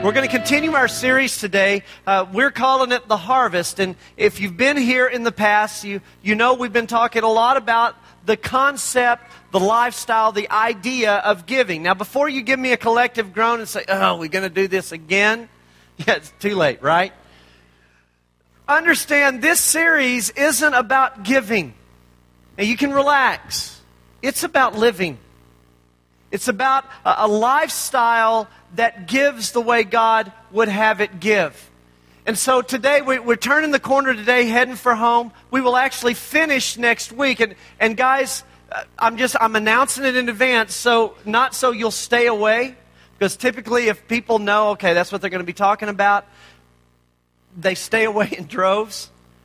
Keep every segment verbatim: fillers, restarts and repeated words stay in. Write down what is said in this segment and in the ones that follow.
We're going to continue our series today. Uh, we're calling it The Harvest. And if you've been here in the past, you, you know we've been talking a lot about the concept, the lifestyle, the idea of giving. Now, before you give me a collective groan and say, oh, we're going to do this again? Yeah, it's too late, right? Understand, this series isn't about giving. And you can relax. It's about living. It's about a, a lifestyle that gives the way God would have it give. And so today, we, we're turning the corner today, heading for home. We will actually finish next week. And, and guys, I'm just, I'm announcing it in advance, so not so you'll stay away. Because typically if people know, okay, that's what they're going to be talking about, they stay away in droves.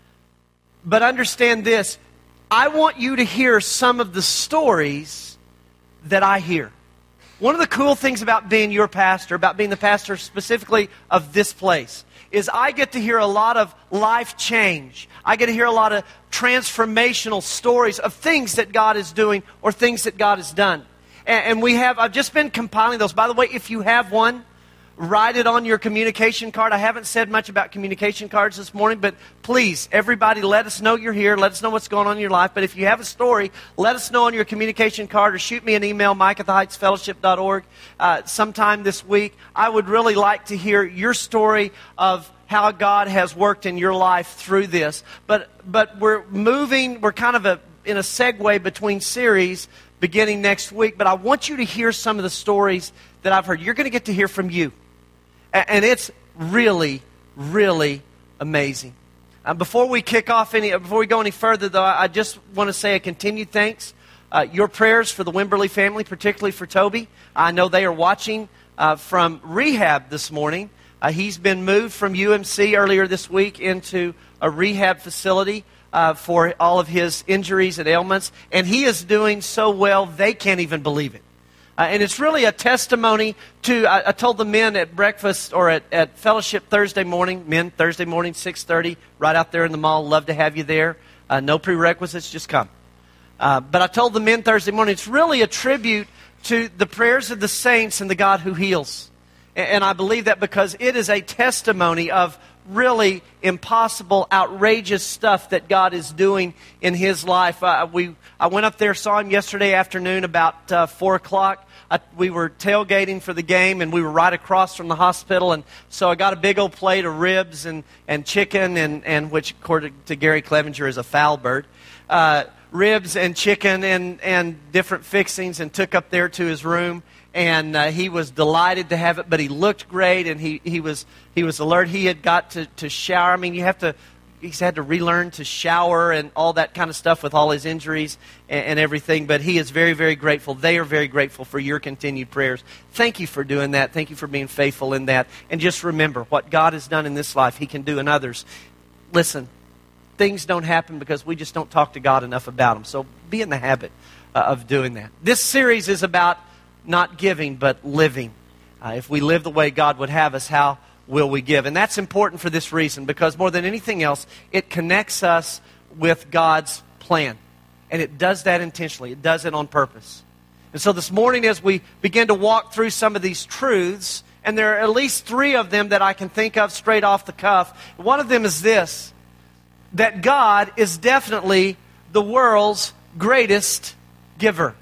But understand this, I want you to hear some of the stories that I hear. One of the cool things about being your pastor, about being the pastor specifically of this place, is I get to hear a lot of life change. I get to hear a lot of transformational stories of things that God is doing or things that God has done. And, and we have, I've just been compiling those. By the way, if you have one, write it on your communication card. I haven't said much about communication cards this morning, but please, everybody, let us know you're here. Let us know what's going on in your life. But if you have a story, let us know on your communication card or shoot me an email, mike at the heights fellowship dot org, uh, sometime this week. I would really like to hear your story of how God has worked in your life through this. But but we're moving, we're kind of a, in a segue between series beginning next week. But I want you to hear some of the stories that I've heard. You're going to get to hear from you. And it's really, really amazing. Uh, before we kick off any, before we go any further, though, I just want to say a continued thanks. Uh, your prayers for the Wimberly family, particularly for Toby. I know they are watching uh, from rehab this morning. Uh, he's been moved from U M C earlier this week into a rehab facility uh, for all of his injuries and ailments. And he is doing so well, they can't even believe it. Uh, and it's really a testimony to, I, I told the men at breakfast or at, at fellowship Thursday morning, men, Thursday morning, six thirty, right out there in the mall. Love to have you there. Uh, no prerequisites, just come. Uh, but I told the men Thursday morning, it's really a tribute to the prayers of the saints and the God who heals. And, and I believe that because it is a testimony of really impossible, outrageous stuff that God is doing in his life. Uh, we, I went up there, saw him yesterday afternoon about uh, four o'clock. I, we were tailgating for the game, and we were right across from the hospital. And so I got a big old plate of ribs and, and chicken, and, and which, according to Gary Clevenger, is a foul bird. Uh, ribs and chicken and, and different fixings, and took up there to his room. And uh, he was delighted to have it, but he looked great, and he, he was he was alert. He had got to, to shower. I mean, you have to, he's had to relearn to shower and all that kind of stuff with all his injuries and, and everything. But he is very, very grateful. They are very grateful for your continued prayers. Thank you for doing that. Thank you for being faithful in that. And just remember, what God has done in this life, he can do in others. Listen, things don't happen because we just don't talk to God enough about them. So be in the habit uh, of doing that. This series is about not giving, but living. Uh, if we live the way God would have us, how will we give? And that's important for this reason, because more than anything else, it connects us with God's plan. And it does that intentionally. It does it on purpose. And so this morning, as we begin to walk through some of these truths, and there are at least three of them that I can think of straight off the cuff. One of them is this, that God is definitely the world's greatest giver.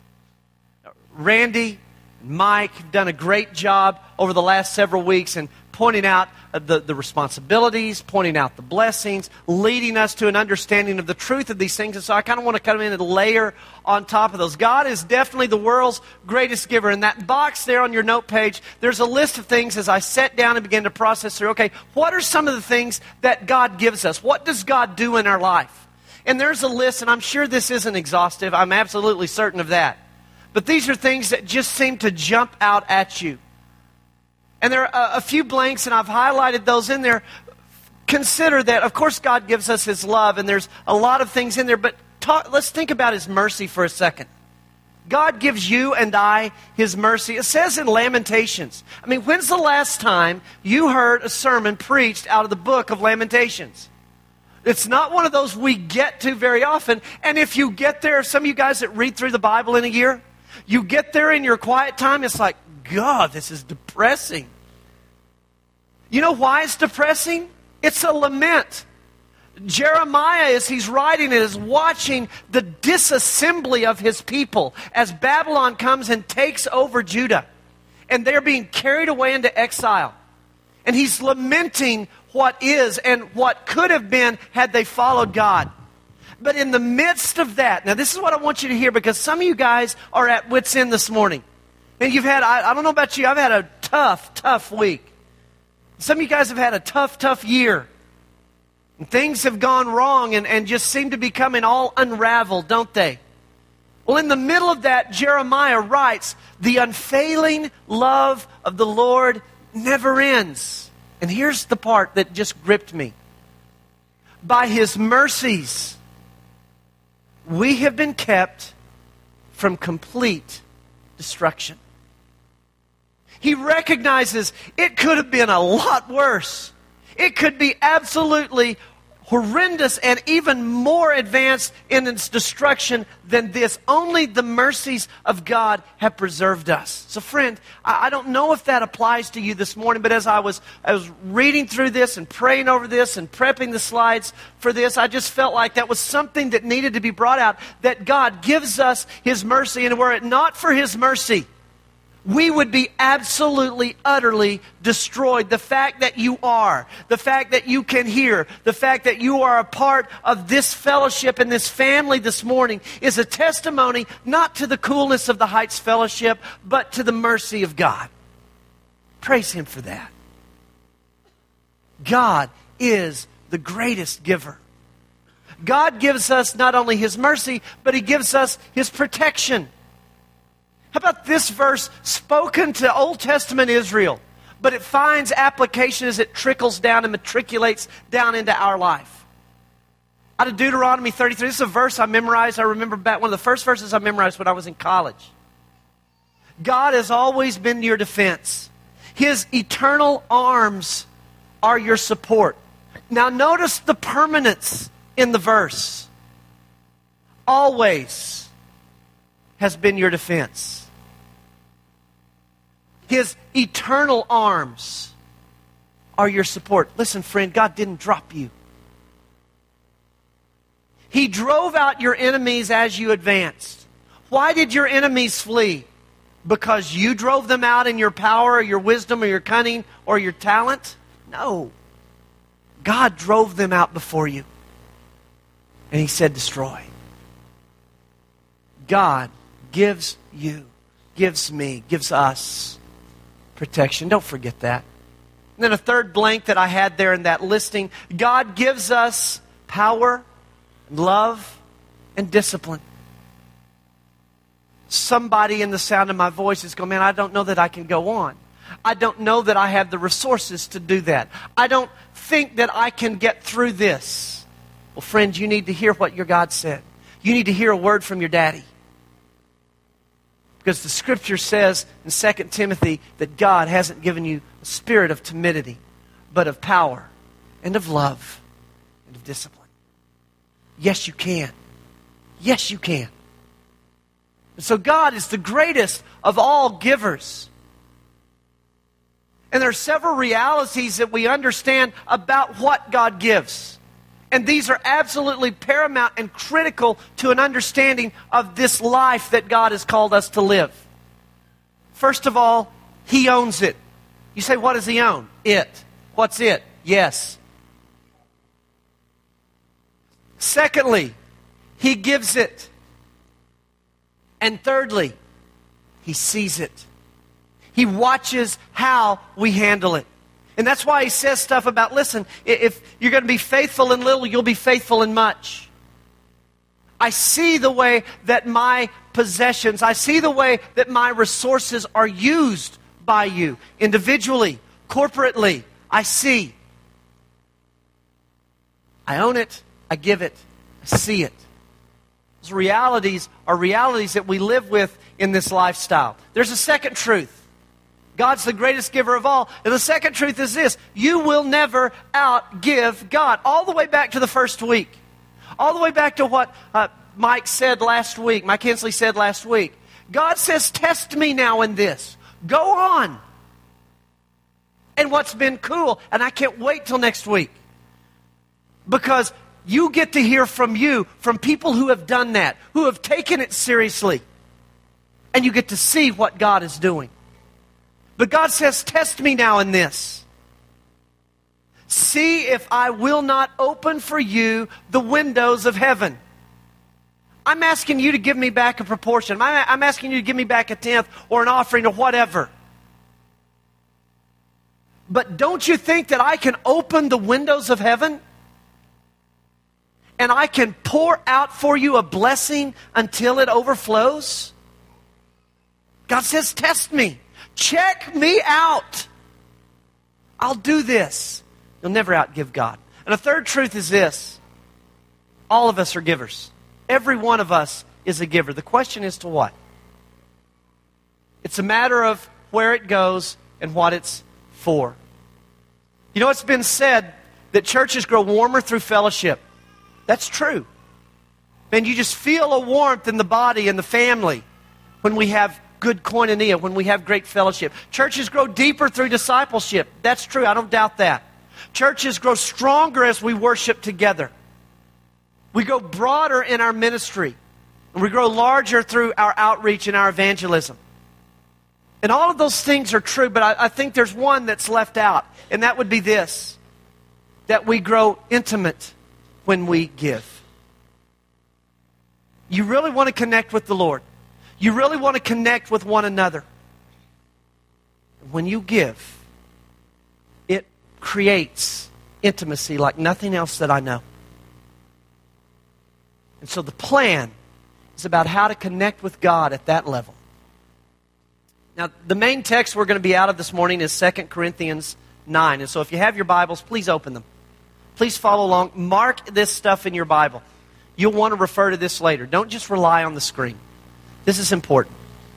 Randy and Mike have done a great job over the last several weeks in pointing out the, the responsibilities, pointing out the blessings, leading us to an understanding of the truth of these things. And so I kind of want to come in and layer on top of those. God is definitely the world's greatest giver. In that box there on your note page, there's a list of things as I sat down and began to process through, okay, what are some of the things that God gives us? What does God do in our life? And there's a list, and I'm sure this isn't exhaustive. I'm absolutely certain of that. But these are things that just seem to jump out at you. And there are a, a few blanks, and I've highlighted those in there. Consider that, of course, God gives us his love, and there's a lot of things in there. But talk, let's think about his mercy for a second. God gives you and I his mercy. It says in Lamentations. I mean, when's the last time you heard a sermon preached out of the book of Lamentations? It's not one of those we get to very often. And if you get there, some of you guys that read through the Bible in a year, you get there in your quiet time, it's like, God, this is depressing. You know why it's depressing? It's a lament. Jeremiah, as he's writing it, is watching the disassembly of his people as Babylon comes and takes over Judah. And they're being carried away into exile. And he's lamenting what is and what could have been had they followed God. But in the midst of that, now this is what I want you to hear, because some of you guys are at wit's end this morning. And you've had, I, I don't know about you, I've had a tough, tough week. Some of you guys have had a tough, tough year. And things have gone wrong and, and just seem to be coming all unraveled, don't they? Well, in the middle of that, Jeremiah writes, the unfailing love of the Lord never ends. And here's the part that just gripped me. By His mercies, we have been kept from complete destruction. He recognizes it could have been a lot worse. It could be absolutely horrendous and even more advanced in its destruction than this. Only the mercies of God have preserved us. So friend, I don't know if that applies to you this morning, but as I was, I was reading through this and praying over this and prepping the slides for this, I just felt like that was something that needed to be brought out, that God gives us His mercy, and were it not for His mercy, we would be absolutely, utterly destroyed. The fact that you are, the fact that you can hear, the fact that you are a part of this fellowship and this family this morning is a testimony not to the coolness of the Heights Fellowship, but to the mercy of God. Praise Him for that. God is the greatest giver. God gives us not only His mercy, but He gives us His protection. How about this verse spoken to Old Testament Israel, but it finds application as it trickles down and matriculates down into our life? Out of Deuteronomy thirty-three, this is a verse I memorized. I remember back, one of the first verses I memorized when I was in college. God has always been your defense. His eternal arms are your support. Now notice the permanence in the verse. Always has been your defense. His eternal arms are your support. Listen, friend, God didn't drop you. He drove out your enemies as you advanced. Why did your enemies flee? Because you drove them out in your power or your wisdom or your cunning or your talent? No. God drove them out before you. And He said, destroy. God gives you, gives me, gives us protection. Don't forget that. And then a third blank that I had there in that listing, God gives us power, love, and discipline. Somebody in the sound of my voice is going, man, I don't know that I can go on. I don't know that I have the resources to do that. I don't think that I can get through this. Well, friends, you need to hear what your God said. You need to hear a word from your daddy. Because the Scripture says in Second Timothy that God hasn't given you a spirit of timidity, but of power and of love and of discipline. Yes, you can. Yes, you can. And so God is the greatest of all givers. And there are several realities that we understand about what God gives. And these are absolutely paramount and critical to an understanding of this life that God has called us to live. First of all, He owns it. You say, what does He own? It. What's it? Yes. Secondly, He gives it. And thirdly, He sees it. He watches how we handle it. And that's why He says stuff about, listen, if you're going to be faithful in little, you'll be faithful in much. I see the way that my possessions, I see the way that my resources are used by you, individually, corporately. I see. I own it. I give it. I see it. Those realities are realities that we live with in this lifestyle. There's a second truth. God's the greatest giver of all. And the second truth is this: you will never outgive God. All the way back to the first week. All the way back to what uh, Mike said last week, Mike Hensley said last week. God says, test me now in this. Go on. And what's been cool, and I can't wait till next week, because you get to hear from you, from people who have done that, who have taken it seriously. And you get to see what God is doing. But God says, test me now in this. See if I will not open for you the windows of heaven. I'm asking you to give me back a proportion. I'm asking you to give me back a tenth or an offering or whatever. But don't you think that I can open the windows of heaven? And I can pour out for you a blessing until it overflows? God says, test me. Check me out. I'll do this. You'll never outgive God. And a third truth is this. All of us are givers. Every one of us is a giver. The question is to what? It's a matter of where it goes and what it's for. You know, it's been said that churches grow warmer through fellowship. That's true. And you just feel a warmth in the body and the family when we have good koinonia, when we have great fellowship. Churches grow deeper through discipleship. That's true. I don't doubt that. Churches grow stronger as we worship together. We go broader in our ministry. And we grow larger through our outreach and our evangelism. And all of those things are true, but I, I think there's one that's left out. And that would be this. That we grow intimate when we give. You really want to connect with the Lord. You really want to connect with one another. When you give, it creates intimacy like nothing else that I know. And so the plan is about how to connect with God at that level. Now, the main text we're going to be out of this morning is Second Corinthians nine. And so if you have your Bibles, please open them. Please follow along. Mark this stuff in your Bible. You'll want to refer to this later. Don't just rely on the screen. This is important.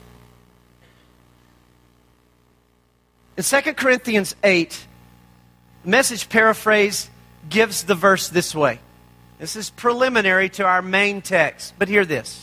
In Second Corinthians eight, the Message paraphrase gives the verse this way. This is preliminary to our main text, but hear this.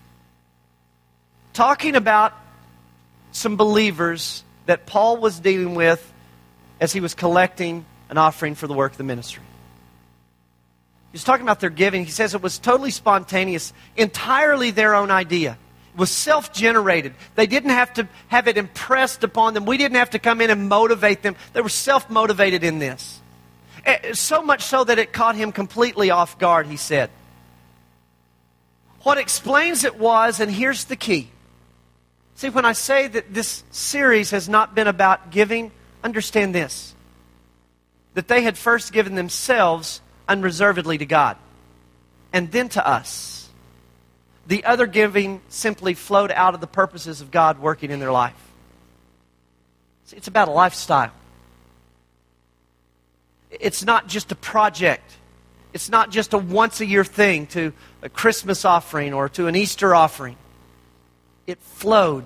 Talking about some believers that Paul was dealing with as he was collecting an offering for the work of the ministry. He was talking about their giving. He says it was totally spontaneous, entirely their own idea. It was self-generated. They didn't have to have it impressed upon them. We didn't have to come in and motivate them. They were self-motivated in this. So much so that it caught him completely off guard, he said. What explains it was, and here's the key. See, when I say that this series has not been about giving, understand this. That they had first given themselves unreservedly to God, and then to us. The other giving simply flowed out of the purposes of God working in their life. See, it's about a lifestyle. It's not just a project. It's not just a once-a-year thing to a Christmas offering or to an Easter offering. It flowed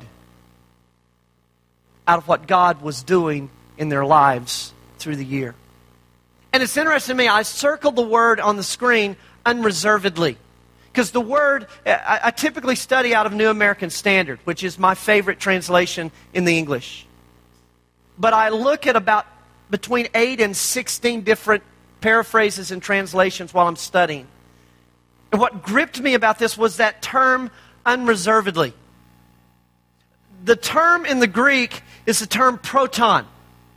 out of what God was doing in their lives through the year. And it's interesting to me, I circled the word on the screen, unreservedly. Because the word, I, I typically study out of New American Standard, which is my favorite translation in the English. But I look at about between eight and sixteen different paraphrases and translations while I'm studying. And what gripped me about this was that term, unreservedly. The term in the Greek is the term proton.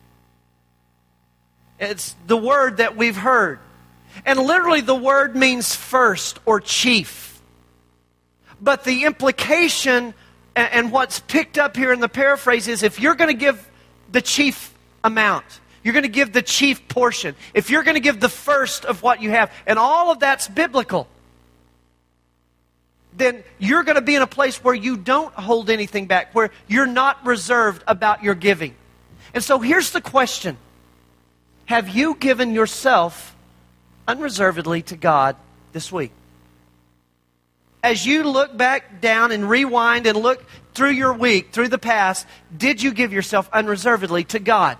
It's the word that we've heard. And literally the word means first or chief. But the implication and what's picked up here in the paraphrase is if you're going to give the chief amount, you're going to give the chief portion, if you're going to give the first of what you have, and all of that's biblical, then you're going to be in a place where you don't hold anything back, where you're not reserved about your giving. And so here's the question. Have you given yourself unreservedly to God this week? As you look back down and rewind and look through your week, through the past, did you give yourself unreservedly to God?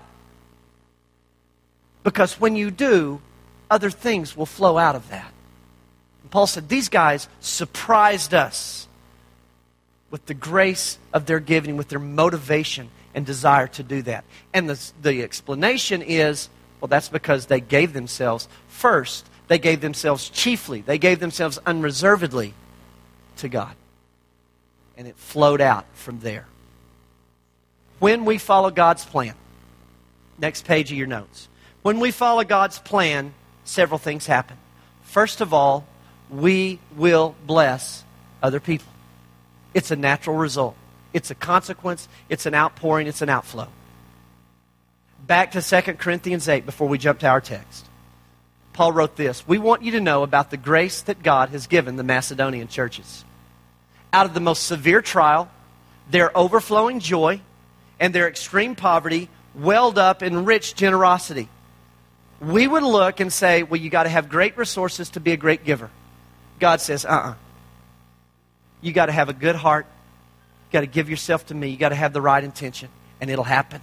Because when you do, other things will flow out of that. And Paul said, these guys surprised us with the grace of their giving, with their motivation and desire to do that. And the, the explanation is, well, that's because they gave themselves first. They gave themselves chiefly. They gave themselves unreservedly to God. And it flowed out from there. When we follow God's plan, next page of your notes. When we follow God's plan, several things happen. First of all, we will bless other people. It's a natural result. It's a consequence. It's an outpouring. It's an outflow. Back to Second Corinthians eight before we jump to our text. Paul wrote this: "We want you to know about the grace that God has given the Macedonian churches. Out of the most severe trial, their overflowing joy and their extreme poverty welled up in rich generosity." We would look and say, well, you got to have great resources to be a great giver. God says, uh-uh. You got to have a good heart. You got to give yourself to me. You got to have the right intention, and it'll happen.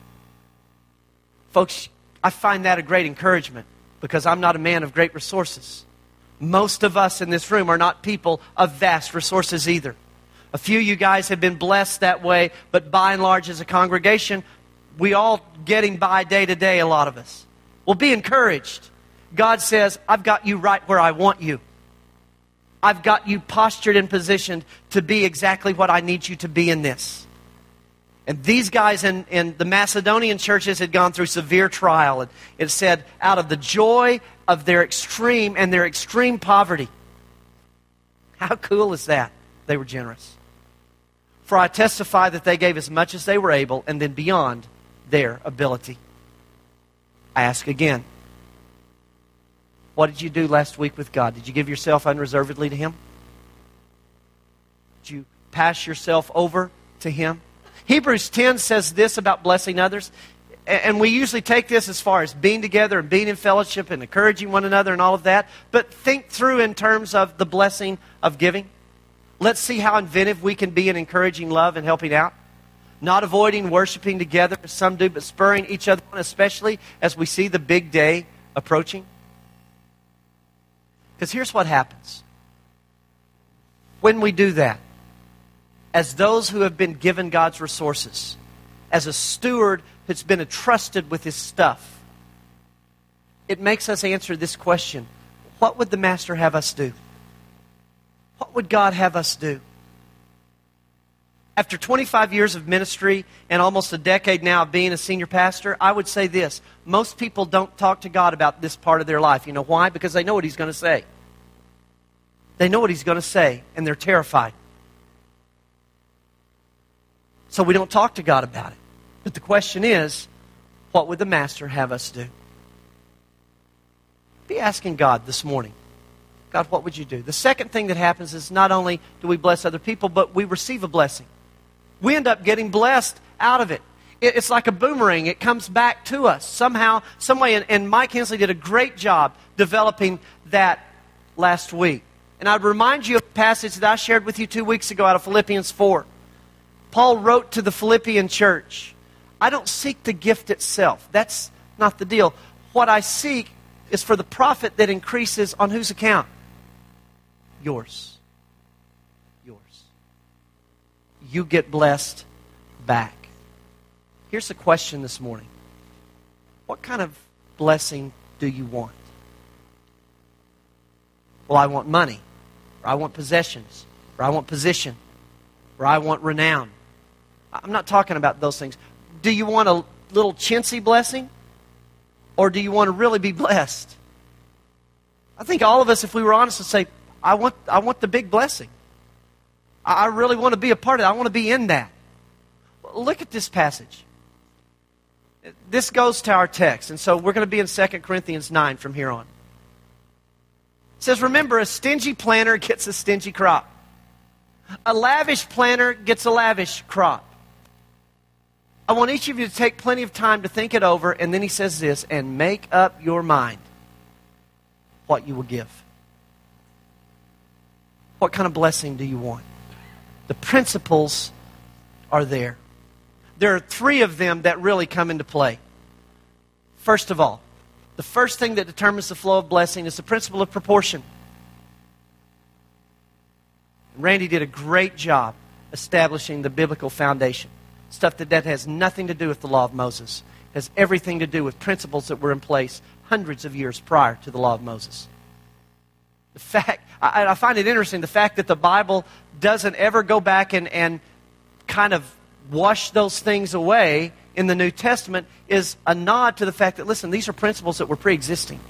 Folks, I find that a great encouragement because I'm not a man of great resources. Most of us in this room are not people of vast resources either. A few of you guys have been blessed that way, but by and large as a congregation, we all getting by day to day, a lot of us. Well, be encouraged. God says, I've got you right where I want you. I've got you postured and positioned to be exactly what I need you to be in this. And these guys in, in the Macedonian churches had gone through severe trial. And it said, out of the joy of their extreme and their extreme poverty. How cool is that? They were generous. For I testify that they gave as much as they were able and then beyond their ability. I ask again, what did you do last week with God? Did you give yourself unreservedly to Him? Did you pass yourself over to Him? Hebrews ten says this about blessing others. And we usually take this as far as being together and being in fellowship and encouraging one another and all of that. But think through in terms of the blessing of giving. Let's see how inventive we can be in encouraging love and helping out. Not avoiding worshiping together as some do, but spurring each other on, especially as we see the big day approaching. Because here's what happens. When we do that, as those who have been given God's resources, as a steward who's been entrusted with His stuff, it makes us answer this question: what would the Master have us do? What would God have us do? After twenty-five years of ministry and almost a decade now of being a senior pastor, I would say this: most people don't talk to God about this part of their life. You know why? Because they know what He's going to say. They know what He's going to say, and they're terrified. So we don't talk to God about it. But the question is, what would the Master have us do? Be asking God this morning, God, what would you do? The second thing that happens is not only do we bless other people, but we receive a blessing. We end up getting blessed out of it. It's like a boomerang. It comes back to us somehow, some way. And, and Mike Hensley did a great job developing that last week. And I'd remind you of a passage that I shared with you two weeks ago out of Philippians four. Paul wrote to the Philippian church, I don't seek the gift itself. That's not the deal. What I seek is for the profit that increases on whose account? Yours. Yours. You get blessed back. Here's the question this morning. What kind of blessing do you want? Well, I want money, or I want possessions, or I want position, or I want renown. I'm not talking about those things. Do you want a little chintzy blessing? Or do you want to really be blessed? I think all of us, if we were honest, would say, I want, I want the big blessing. I really want to be a part of it. I want to be in that. Look at this passage. This goes to our text. And so we're going to be in Second Corinthians nine from here on. It says, remember, a stingy planter gets a stingy crop. A lavish planter gets a lavish crop. I want each of you to take plenty of time to think it over, and then he says this, and make up your mind what you will give. What kind of blessing do you want? The principles are there. There are three of them that really come into play. First of all, the first thing that determines the flow of blessing is the principle of proportion. Randy did a great job establishing the biblical foundation. stuff that, that has nothing to do with the law of Moses. It has everything to do with principles that were in place hundreds of years prior to the law of Moses. The fact, I, I find it interesting, the fact that the Bible doesn't ever go back and, and kind of wash those things away in the New Testament is a nod to the fact that, listen, these are principles that were pre-existing.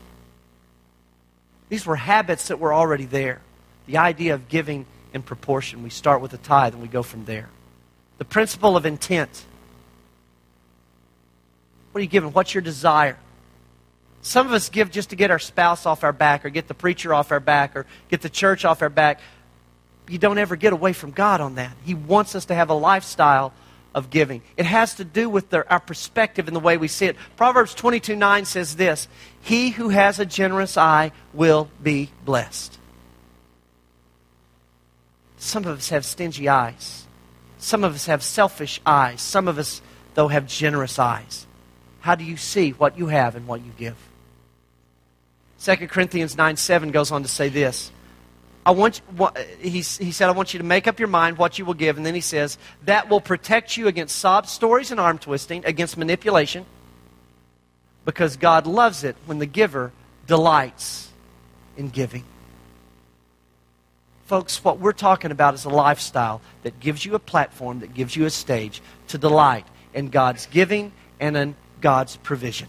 These were habits that were already there. The idea of giving in proportion. We start with a tithe and we go from there. The principle of intent. What are you giving? What's your desire? Some of us give just to get our spouse off our back or get the preacher off our back or get the church off our back. You don't ever get away from God on that. He wants us to have a lifestyle of giving. It has to do with the, our perspective and the way we see it. Proverbs twenty-two nine says this, "He who has a generous eye will be blessed." Some of us have stingy eyes. Some of us have selfish eyes. Some of us, though, have generous eyes. How do you see what you have and what you give? Second Corinthians nine seven goes on to say this. I want you, he, he said, I want you to make up your mind what you will give. And then he says, that will protect you against sob stories and arm twisting, against manipulation, because God loves it when the giver delights in giving. Folks, what we're talking about is a lifestyle that gives you a platform, that gives you a stage to delight in God's giving and in God's provision.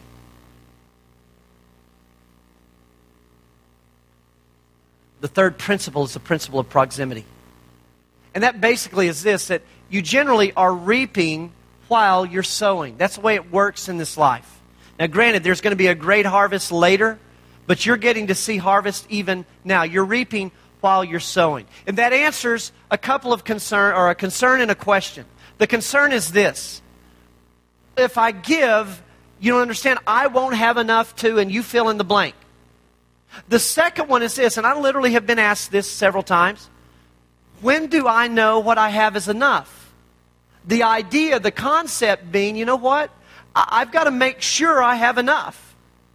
The third principle is the principle of proximity. And that basically is this, that you generally are reaping while you're sowing. That's the way it works in this life. Now granted, there's going to be a great harvest later, but you're getting to see harvest even now. You're reaping while you're sowing. And that answers a couple of concern, or a concern and a question. The concern is this. If I give, you don't understand, I won't have enough to, and you fill in the blank. The second one is this, and I literally have been asked this several times. When do I know what I have is enough? The idea, the concept being, you know what? I've got to make sure I have enough.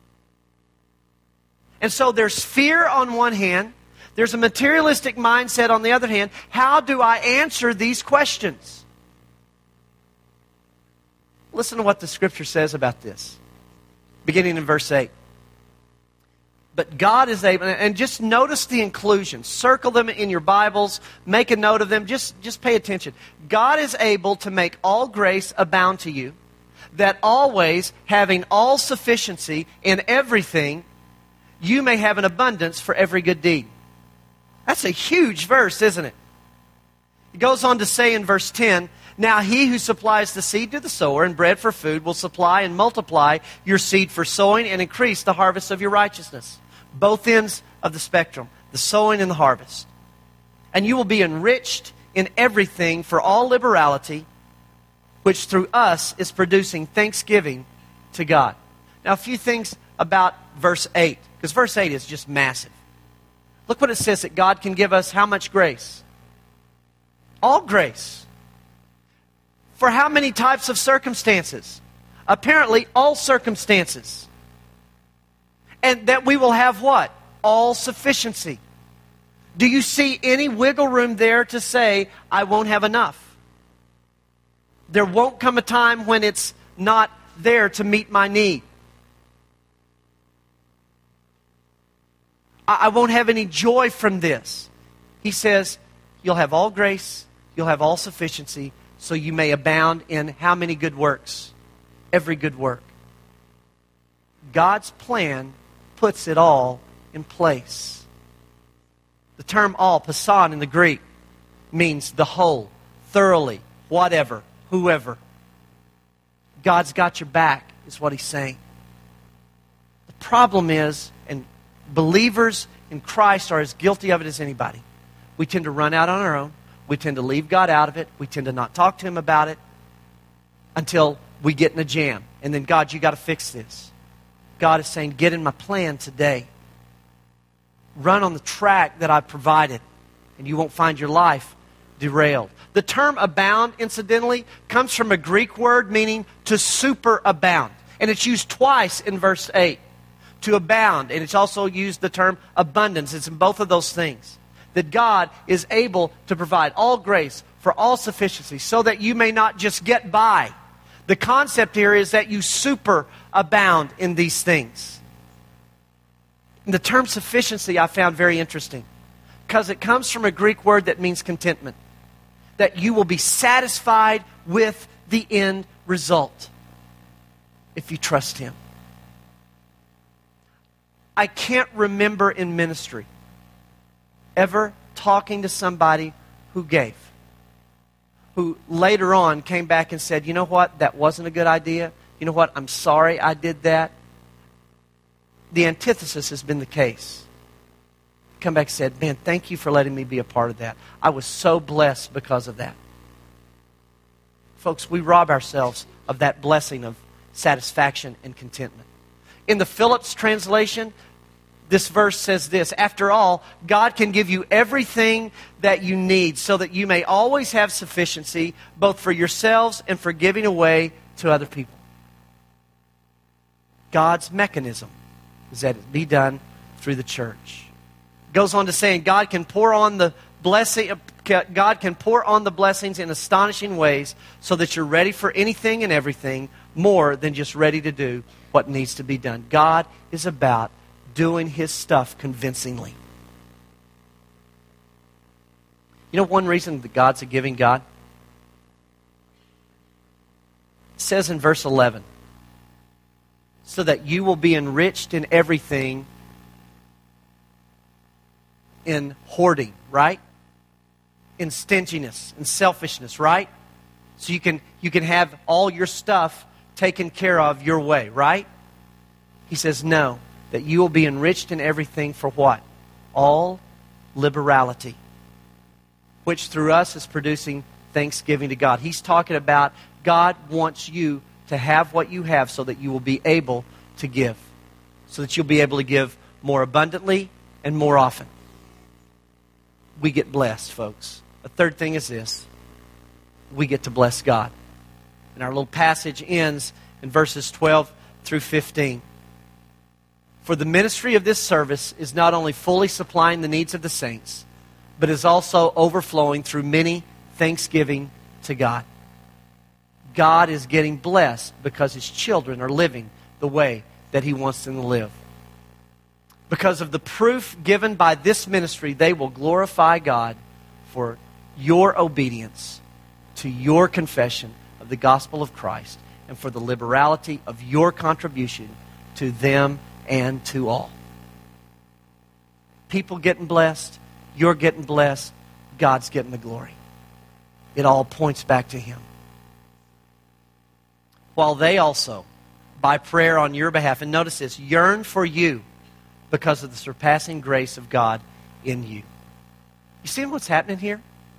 And so there's fear on one hand. There's a materialistic mindset on the other hand. How do I answer these questions? Listen to what the Scripture says about this. Beginning in verse eight. But God is able, and just notice the inclusion. Circle them in your Bibles. Make a note of them. Just, just pay attention. God is able to make all grace abound to you, that always, having all sufficiency in everything, you may have an abundance for every good deed. That's a huge verse, isn't it? It goes on to say in verse ten, now he who supplies the seed to the sower and bread for food will supply and multiply your seed for sowing and increase the harvest of your righteousness. Both ends of the spectrum, the sowing and the harvest. And you will be enriched in everything for all liberality, which through us is producing thanksgiving to God. Now a few things about verse eight, because verse eight is just massive. Look what it says, that God can give us how much grace? All grace. For how many types of circumstances? Apparently, all circumstances. And that we will have what? All sufficiency. Do you see any wiggle room there to say, I won't have enough? There won't come a time when it's not there to meet my need. I won't have any joy from this. He says, you'll have all grace, you'll have all sufficiency, so you may abound in how many good works? Every good work. God's plan puts it all in place. The term all, pasan in the Greek, means the whole, thoroughly, whatever, whoever. God's got your back, is what he's saying. The problem is, and believers in Christ are as guilty of it as anybody. We tend to run out on our own. We tend to leave God out of it. We tend to not talk to Him about it until we get in a jam. And then, God, you got to fix this. God is saying, get in my plan today. Run on the track that I've provided, and you won't find your life derailed. The term abound, incidentally, comes from a Greek word meaning to superabound. And it's used twice in verse eight. To abound, and it's also used the term abundance. It's in both of those things. That God is able to provide all grace for all sufficiency, so that you may not just get by. The concept here is that you superabound in these things. And the term sufficiency I found very interesting, because it comes from a Greek word that means contentment. That you will be satisfied with the end result if you trust Him. I can't remember in ministry ever talking to somebody who gave, who later on came back and said, you know what, that wasn't a good idea. You know what, I'm sorry I did that. The antithesis has been the case. Come back and said, man, thank you for letting me be a part of that. I was so blessed because of that. Folks, we rob ourselves of that blessing of satisfaction and contentment. In the Phillips translation, this verse says this: after all, God can give you everything that you need so that you may always have sufficiency, both for yourselves and for giving away to other people. God's mechanism is that it be done through the church. It goes on to saying God can pour on the blessing, God can pour on the blessings in astonishing ways so that you're ready for anything and everything, more than just ready to do what needs to be done. God is about doing His stuff convincingly. You know one reason that God's a giving God? It says in verse eleven, so that you will be enriched in everything, in hoarding, right? In stinginess, in selfishness, right? So you can you can have all your stuff taken care of your way, right? He says, no, that you will be enriched in everything for what? All liberality, which through us is producing thanksgiving to God. He's talking about God wants you to have what you have so that you will be able to give, so that you'll be able to give more abundantly and more often. We get blessed, folks. A third thing is this: we get to bless God. And our little passage ends in verses twelve through fifteen. For the ministry of this service is not only fully supplying the needs of the saints, but is also overflowing through many thanksgiving to God. God is getting blessed because His children are living the way that He wants them to live. Because of the proof given by this ministry, they will glorify God for your obedience to your confession of the gospel of Christ and for the liberality of your contribution to them and to all. People getting blessed, you're getting blessed, God's getting the glory. It all points back to Him. While they also, by prayer on your behalf, and notice this, yearn for you because of the surpassing grace of God in you. You see what's happening here?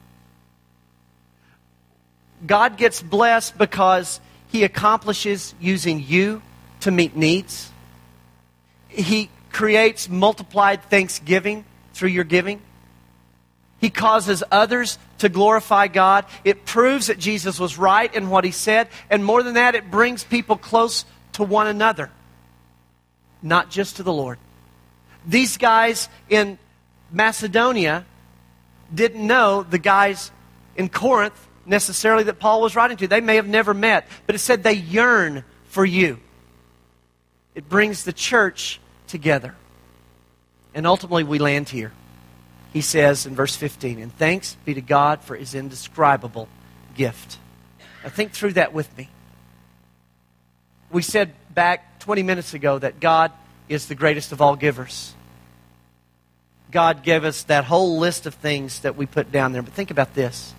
God gets blessed because He accomplishes using you to meet needs. He creates multiplied thanksgiving through your giving. He causes others to glorify God. It proves that Jesus was right in what He said. And more than that, it brings people close to one another, not just to the Lord. These guys in Macedonia didn't know the guys in Corinth necessarily that Paul was writing to. They may have never met, but it said they yearn for you. It brings the church together. And ultimately we land here. He says in verse fifteen, and thanks be to God for His indescribable gift. Now think through that with me. We said back twenty minutes ago that God is the greatest of all givers. God gave us that whole list of things that we put down there. But think about this.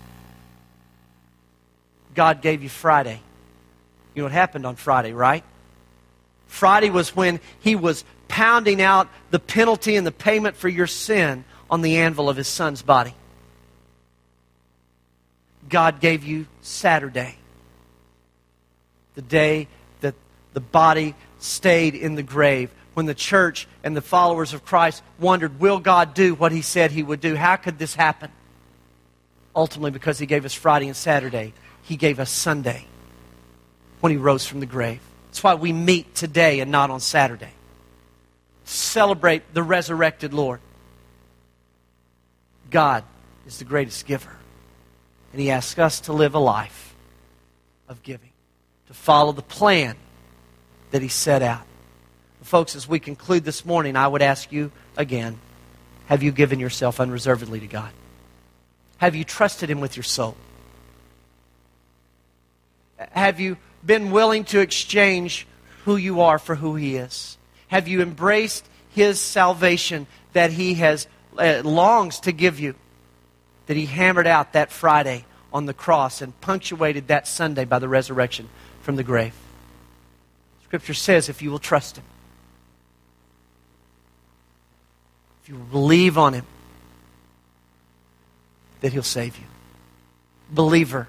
God gave you Friday. You know what happened on Friday, right? Friday was when He was pounding out the penalty and the payment for your sin on the anvil of His Son's body. God gave you Saturday, the day that the body stayed in the grave, when the church and the followers of Christ wondered, will God do what He said He would do? How could this happen? Ultimately, because He gave us Friday and Saturday, He gave us Sunday when He rose from the grave. That's why we meet today and not on Saturday. Celebrate the resurrected Lord. God is the greatest giver. And He asks us to live a life of giving, to follow the plan that He set out. Folks, as we conclude this morning, I would ask you again, have you given yourself unreservedly to God? Have you trusted Him with your soul? Have you been willing to exchange who you are for who He is? Have you embraced His salvation that He has uh, longs to give you, that He hammered out that Friday on the cross and punctuated that Sunday by the resurrection from the grave? Scripture says if you will trust Him, if you will believe on Him, that He'll save you. Believer,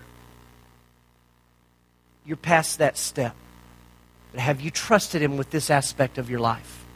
you're past that step. But have you trusted Him with this aspect of your life?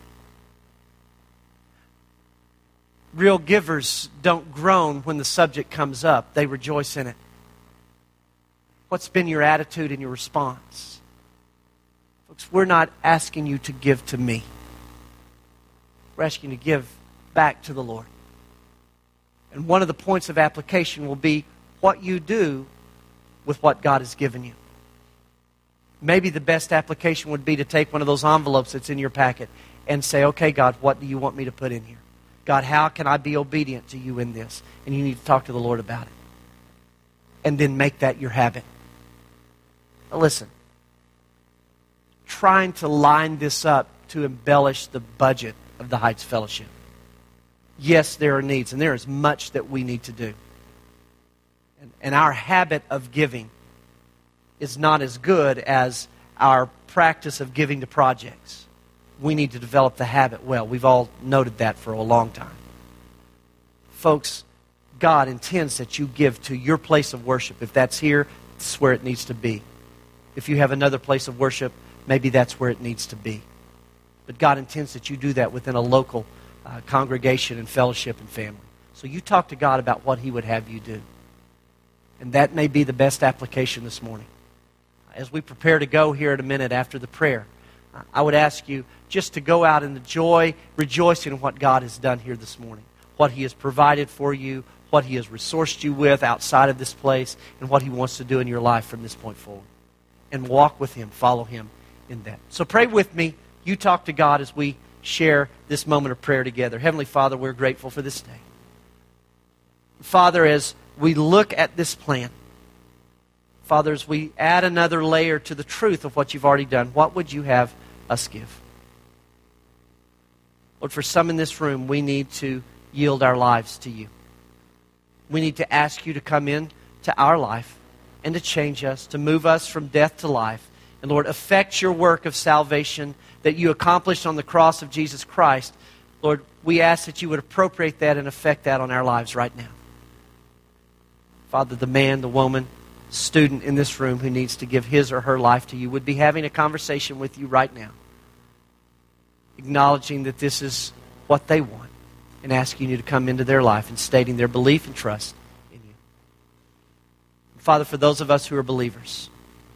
Real givers don't groan when the subject comes up. They rejoice in it. What's been your attitude and your response? Folks, we're not asking you to give to me. We're asking you to give back to the Lord. And one of the points of application will be what you do with what God has given you. Maybe the best application would be to take one of those envelopes that's in your packet and say, okay, God, what do you want me to put in here? God, how can I be obedient to you in this? And you need to talk to the Lord about it. And then make that your habit. Now listen, trying to line this up to embellish the budget of the Heights Fellowship. Yes, there are needs, and there is much that we need to do. And, and our habit of giving is not as good as our practice of giving to projects. We need to develop the habit well. We've all noted that for a long time. Folks, God intends that you give to your place of worship. If that's here, it's where it needs to be. If you have another place of worship, maybe that's where it needs to be. But God intends that you do that within a local uh, congregation and fellowship and family. So you talk to God about what He would have you do. And that may be the best application this morning. As we prepare to go here in a minute after the prayer, I would ask you just to go out in the joy, rejoicing in what God has done here this morning, what He has provided for you, what He has resourced you with outside of this place, and what He wants to do in your life from this point forward. And walk with Him, follow Him in that. So pray with me. You talk to God as we share this moment of prayer together. Heavenly Father, we're grateful for this day. Father, as we look at this plan, Father, as we add another layer to the truth of what You've already done, what would You have us give? Lord, for some in this room, we need to yield our lives to You. We need to ask You to come in to our life and to change us, to move us from death to life. And Lord, affect Your work of salvation that You accomplished on the cross of Jesus Christ. Lord, we ask that You would appropriate that and affect that on our lives right now. Father, the man, the woman, student in this room who needs to give his or her life to You would be having a conversation with You right now, acknowledging that this is what they want and asking You to come into their life and stating their belief and trust in You. Father, for those of us who are believers,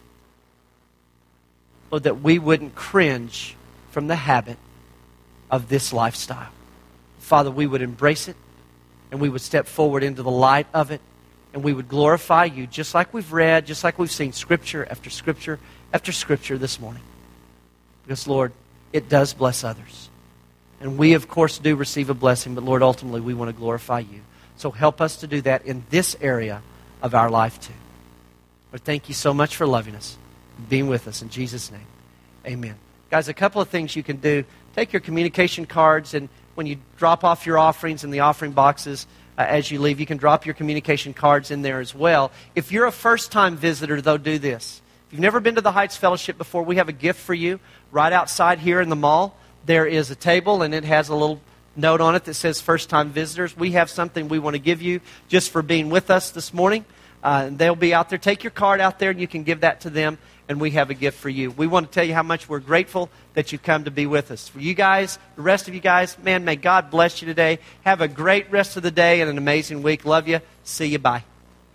Lord, that we wouldn't cringe from the habit of this lifestyle. Father, we would embrace it and we would step forward into the light of it. And we would glorify You just like we've read, just like we've seen Scripture after Scripture after Scripture this morning. Because, Lord, it does bless others. And we, of course, do receive a blessing, but, Lord, ultimately we want to glorify You. So help us to do that in this area of our life too. Lord, thank You so much for loving us and being with us. In Jesus' name, amen. Guys, a couple of things you can do. Take your communication cards, and when you drop off your offerings in the offering boxes, Uh, as you leave, you can drop your communication cards in there as well. If you're a first-time visitor, though, do this. If you've never been to the Heights Fellowship before, we have a gift for you right outside here in the mall. There is a table, and it has a little note on it that says first-time visitors. We have something we want to give you just for being with us this morning. Uh, they'll be out there. Take your card out there, and you can give that to them, and we have a gift for you. We want to tell you how much we're grateful that you've come to be with us. For you guys, the rest of you guys, man, may God bless you today. Have a great rest of the day and an amazing week. Love you. See you. Bye.